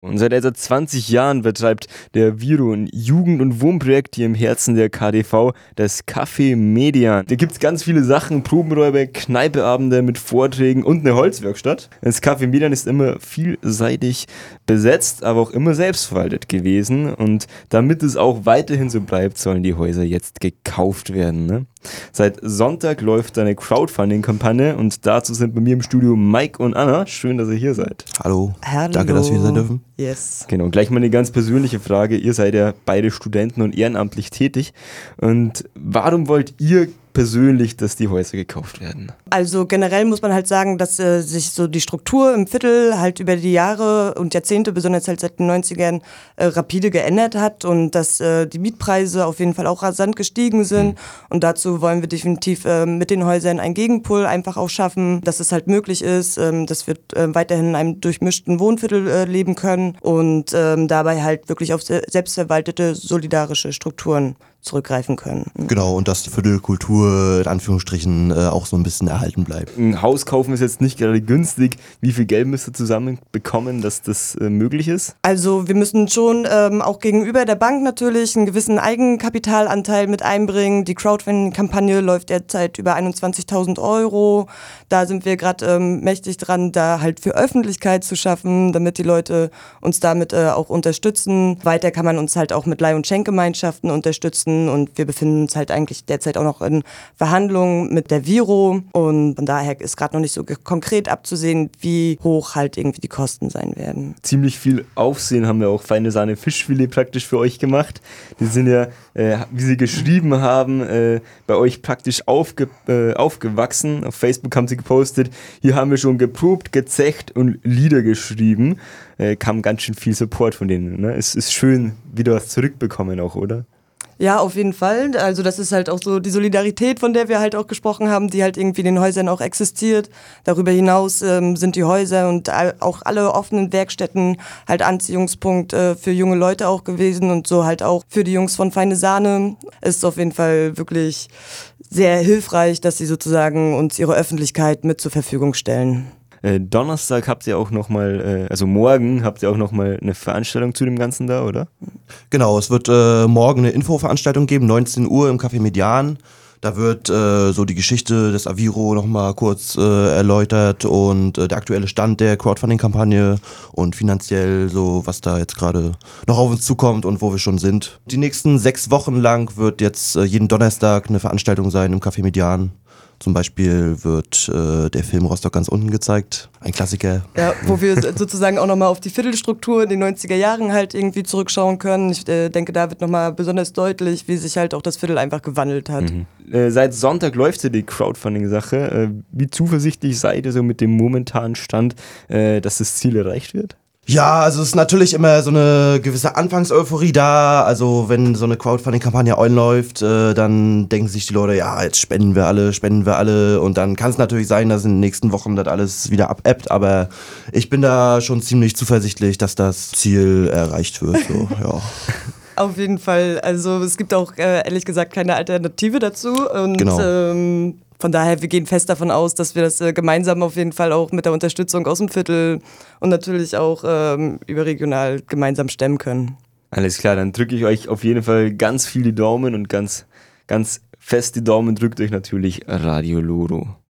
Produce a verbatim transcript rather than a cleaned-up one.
Und seit etwa zwanzig Jahren betreibt der Viro ein Jugend- und Wohnprojekt hier im Herzen der K D V, das Café Median. Da gibt es ganz viele Sachen, Probenräume, Kneipeabende mit Vorträgen und eine Holzwerkstatt. Das Café Median ist immer vielseitig besetzt, aber auch immer selbstverwaltet gewesen. Und damit es auch weiterhin so bleibt, sollen die Häuser jetzt gekauft werden, ne? Seit Sonntag läuft eine Crowdfunding-Kampagne und dazu sind bei mir im Studio Mike und Anna. Schön, dass ihr hier seid. Hallo. Hallo. Danke, dass wir hier sein dürfen. Yes. Genau, gleich mal eine ganz persönliche Frage. Ihr seid ja beide Studenten und ehrenamtlich tätig. Und warum wollt ihr persönlich, dass die Häuser gekauft werden? Also generell muss man halt sagen, dass äh, sich so die Struktur im Viertel halt über die Jahre und Jahrzehnte, besonders halt seit den neunzigern, äh, rapide geändert hat und dass äh, die Mietpreise auf jeden Fall auch rasant gestiegen sind. Mhm. Und dazu wollen wir definitiv äh, mit den Häusern einen Gegenpol einfach auch schaffen, dass es halt möglich ist, ähm, dass wir äh, weiterhin in einem durchmischten Wohnviertel äh, leben können und ähm, dabei halt wirklich auf selbstverwaltete, solidarische Strukturen zurückgreifen können. Genau, und dass die Viertelkultur in Anführungsstrichen äh, auch so ein bisschen erhalten bleibt. Ein Haus kaufen ist jetzt nicht gerade günstig. Wie viel Geld müsst ihr zusammenbekommen, dass das äh, möglich ist? Also wir müssen schon ähm, auch gegenüber der Bank natürlich einen gewissen Eigenkapitalanteil mit einbringen. Die Crowdfunding-Kampagne läuft derzeit über einundzwanzigtausend Euro. Da sind wir gerade ähm, mächtig dran, da halt für Öffentlichkeit zu schaffen, damit die Leute uns damit äh, auch unterstützen. Weiter kann man uns halt auch mit Leih- und Schenkgemeinschaften unterstützen. Und wir befinden uns halt eigentlich derzeit auch noch in Verhandlungen mit der Viro. Und von daher ist gerade noch nicht so konkret abzusehen, wie hoch halt irgendwie die Kosten sein werden. Ziemlich viel Aufsehen haben wir auch Feine Sahne Fischfilet praktisch für euch gemacht. Die sind ja, äh, wie sie geschrieben haben, äh, bei euch praktisch aufge, äh, aufgewachsen. Auf Facebook haben sie gepostet, hier haben wir schon geprobt, gezecht und Lieder geschrieben. Äh, kam ganz schön viel Support von denen. Ne? Es ist schön, wieder was zurückbekommen auch, oder? Ja, auf jeden Fall. Also das ist halt auch so die Solidarität, von der wir halt auch gesprochen haben, die halt irgendwie in den Häusern auch existiert. Darüber hinaus ähm, sind die Häuser und auch alle offenen Werkstätten halt Anziehungspunkt äh, für junge Leute auch gewesen und so halt auch für die Jungs von Feine Sahne. Es ist auf jeden Fall wirklich sehr hilfreich, dass sie sozusagen uns ihre Öffentlichkeit mit zur Verfügung stellen. Äh, Donnerstag habt ihr auch nochmal, äh, also morgen habt ihr auch nochmal eine Veranstaltung zu dem Ganzen da, oder? Genau, es wird äh, morgen eine Infoveranstaltung geben, neunzehn Uhr im Café Median. Da wird äh, so die Geschichte des Aviro nochmal kurz äh, erläutert und äh, der aktuelle Stand der Crowdfunding-Kampagne und finanziell so, was da jetzt gerade noch auf uns zukommt und wo wir schon sind. Die nächsten sechs Wochen lang wird jetzt äh, jeden Donnerstag eine Veranstaltung sein im Café Median. Zum Beispiel wird äh, der Film Rostock ganz unten gezeigt, ein Klassiker. Ja, wo wir sozusagen auch nochmal auf die Viertelstruktur in den neunziger Jahren halt irgendwie zurückschauen können. Ich äh, denke, da wird nochmal besonders deutlich, wie sich halt auch das Viertel einfach gewandelt hat. Mhm. Äh, seit Sonntag läuft ja die Crowdfunding-Sache. Äh, wie zuversichtlich seid ihr so mit dem momentanen Stand, äh, dass das Ziel erreicht wird? Ja, also es ist natürlich immer so eine gewisse Anfangseuphorie da. Also wenn so eine Crowdfunding-Kampagne einläuft, äh, dann denken sich die Leute, ja, jetzt spenden wir alle, spenden wir alle. Und dann kann es natürlich sein, dass in den nächsten Wochen das alles wieder abebbt. Aber ich bin da schon ziemlich zuversichtlich, dass das Ziel erreicht wird. So, ja. Auf jeden Fall. Also es gibt auch äh, ehrlich gesagt keine Alternative dazu. Und genau. ähm, von daher, wir gehen fest davon aus, dass wir das äh, gemeinsam auf jeden Fall auch mit der Unterstützung aus dem Viertel und natürlich auch ähm, überregional gemeinsam stemmen können. Alles klar, dann drücke ich euch auf jeden Fall ganz viele Daumen und ganz, ganz fest die Daumen drückt euch natürlich Radio Loro.